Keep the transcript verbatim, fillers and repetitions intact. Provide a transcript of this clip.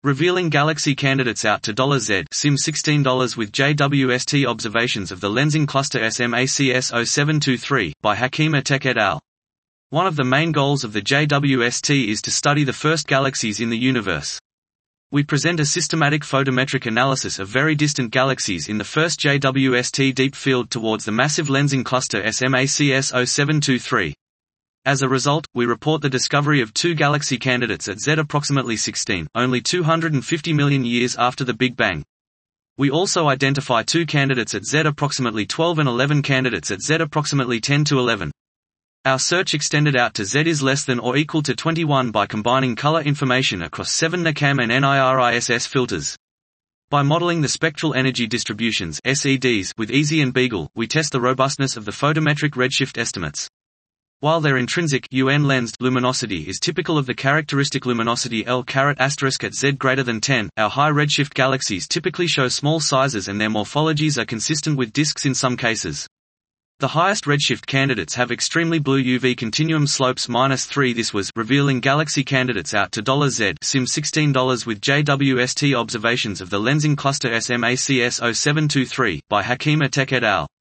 Revealing galaxy candidates out to Z SIM sixteen with J W S T observations of the lensing cluster S M A C S zero seven two three, by Hakim Atek et al. One of the main goals of the J W S T is to study the first galaxies in the universe. We present a systematic photometric analysis of very distant galaxies in the first J W S T deep field towards the massive lensing cluster S M A C S zero seven two three. As a result, we report the discovery of two galaxy candidates at Z approximately sixteen, only two hundred fifty million years after the Big Bang. We also identify two candidates at Z approximately twelve and eleven candidates at Z approximately ten to eleven. Our search extended out to Z is less than or equal to twenty-one by combining color information across seven NIRCam and NIRISS filters. By modeling the spectral energy distributions S E Ds with EASY and Beagle, we test the robustness of the photometric redshift estimates. While their intrinsic U N lensed luminosity is typical of the characteristic luminosity L asterisk at Z greater than ten, our high redshift galaxies typically show small sizes and their morphologies are consistent with disks in some cases. The highest redshift candidates have extremely blue U V continuum slopes minus three. This was revealing galaxy candidates out to Z SIM sixteen with J W S T observations of the lensing cluster S M A C S zero seven two three, by Hakim Atek et al.